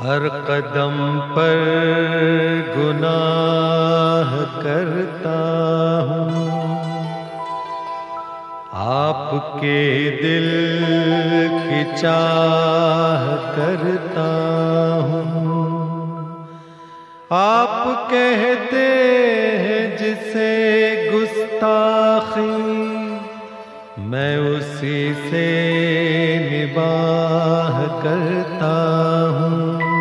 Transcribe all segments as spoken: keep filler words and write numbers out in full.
हर कदम पर गुनाह करता हूँ, आपके दिल की चाह करता हूँ। आप कहते हैं जिसे गुस्ताखी, मैं उसी से निबाह करता हूँ।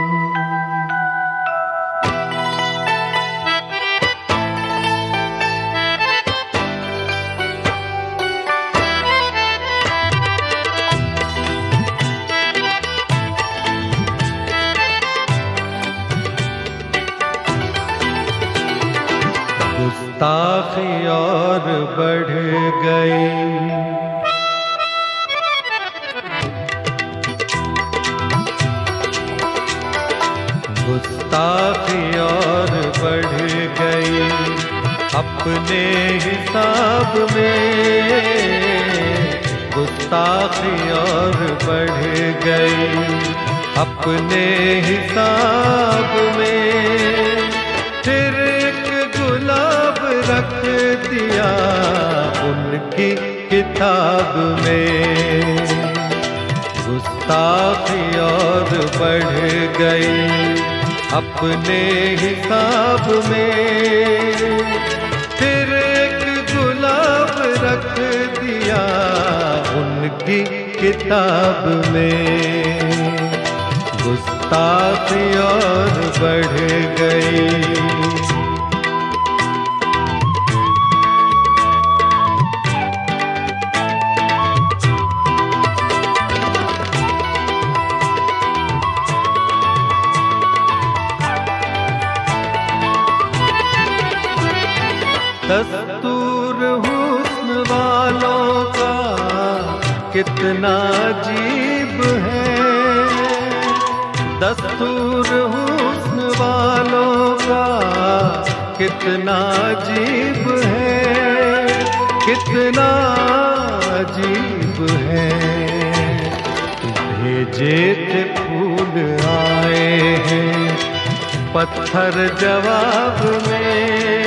गुस्ताखी और बढ़ गई, गुस्ताखी और बढ़ गई, अपने हिसाब में गुस्ताखी और बढ़ गई, अपने हिसाब में। फिर एक गुलाब रख दिया उनकी किताब में, गुस्ताखी और बढ़ गई, अपने हिसाब में। फिर एक गुलाब रख दिया उनकी किताब में, गुस्ताखी और बढ़ गई। दस्तूर हुस्न वालों का कितना अजीब है, दस्तूर हुस्न वालों का कितना अजीब है, कितना अजीब है। भेजे थे फूल आए हैं पत्थर जवाब में,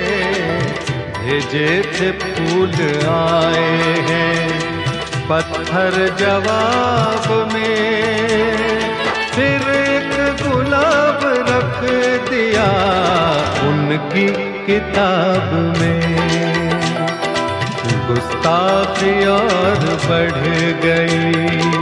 भेजे थे फूल आए हैं पत्थर जवाब में। फिर एक गुलाब रख दिया उनकी किताब में, गुस्ताखी और बढ़ गई।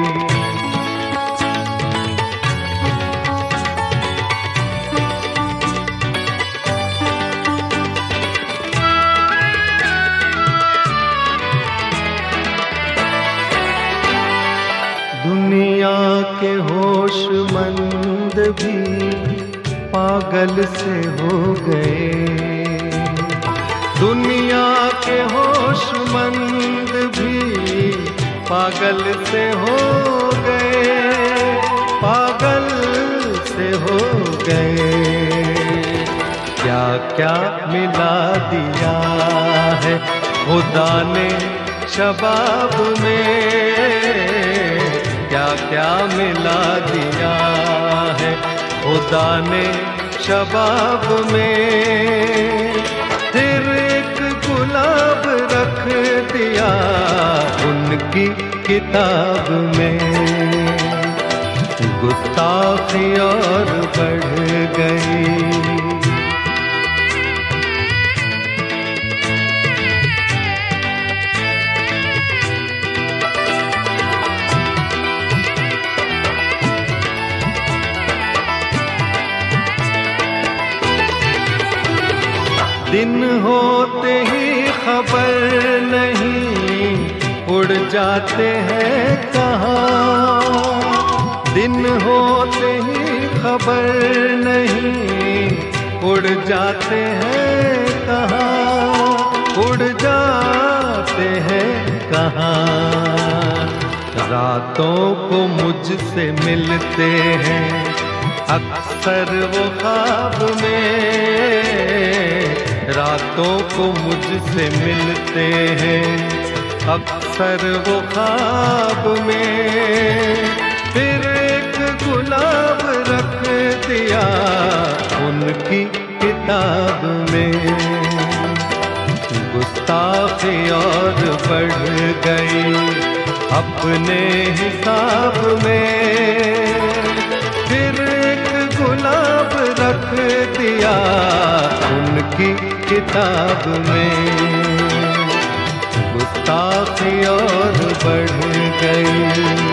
दुनिया के होशमंद भी पागल से हो गए, दुनिया के होशमंद भी पागल से हो गए, पागल से हो गए। क्या क्या मिला दिया है खुदा ने शबाब में, क्या क्या मिला दिया है खुदा ने शबाब में। फिर एक गुलाब रख दिया उनकी किताब में, गुस्ताखी और बढ़ गई। दिन होते ही खबर नहीं उड़ जाते हैं कहाँ, दिन होते ही खबर नहीं उड़ जाते हैं कहाँ, उड़ जाते हैं कहाँ। रातों को मुझसे मिलते हैं अक्सर वो ख्वाब में, रातों को मुझसे मिलते हैं अक्सर वो ख्वाब में। फिर एक गुलाब रख दिया उनकी किताब में। गुस्ताखी और बढ़ गई अपने हिसाब में, फिर एक गुलाब रख दिया उनकी किताब में। गुस्ताखी और बढ़ गई।